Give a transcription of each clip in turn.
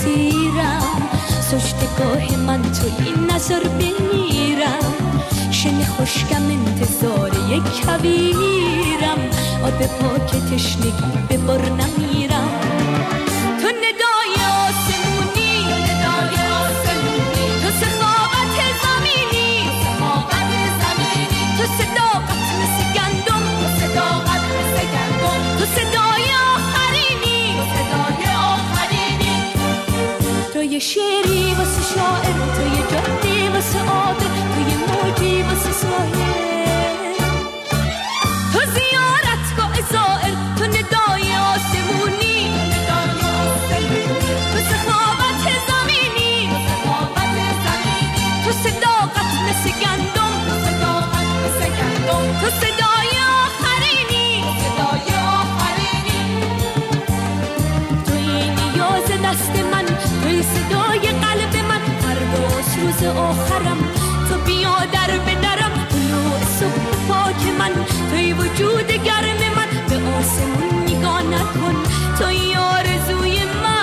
اسیرم، سجدگاه من تو این نظر بمیرم، شن خشکم انتظار یک کویرم، آب پاک تشنگی به بر نمیرم. تو ندای آسمونی، تو سخاوت زمینی، تو صداقت مثل گندم، تو صدای آخرینی، تو یه شعری واسه شاعر، تو یه جادی واسه عابر، تو یه موجی واسه ساحل، تو زیارتگاه زائر، تو ندای آسمونی، تو سخاوت زمینی، تو صداقت مثل گندم، تو صدای آخرینی، توی نیاز دست من، توی صدای قلب من، فرداست روز آخرم، تو بیا در به درم، طلوع صبح پاک من، توی وجود گرم من، به آسمون نگاه نکن، توی آرزوی من.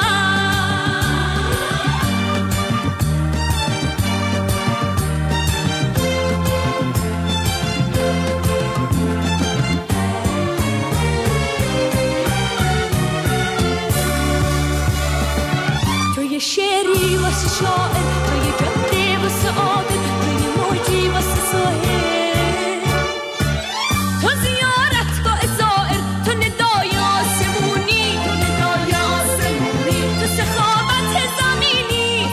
توی شعری واسه شاعر، توی جاده واسه عابر، توی موجی واسه ساحل، تو زیارتگاه زائر، تو ندای آسمونی، تو سخاوت زمینی،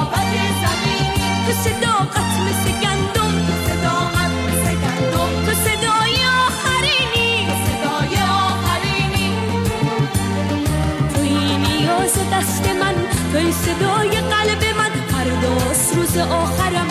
تو صداقت مثل گندم، تو صدای آخرینی، توی نیاز دست من، توی صدای قلب من، فرداست روز آخرم،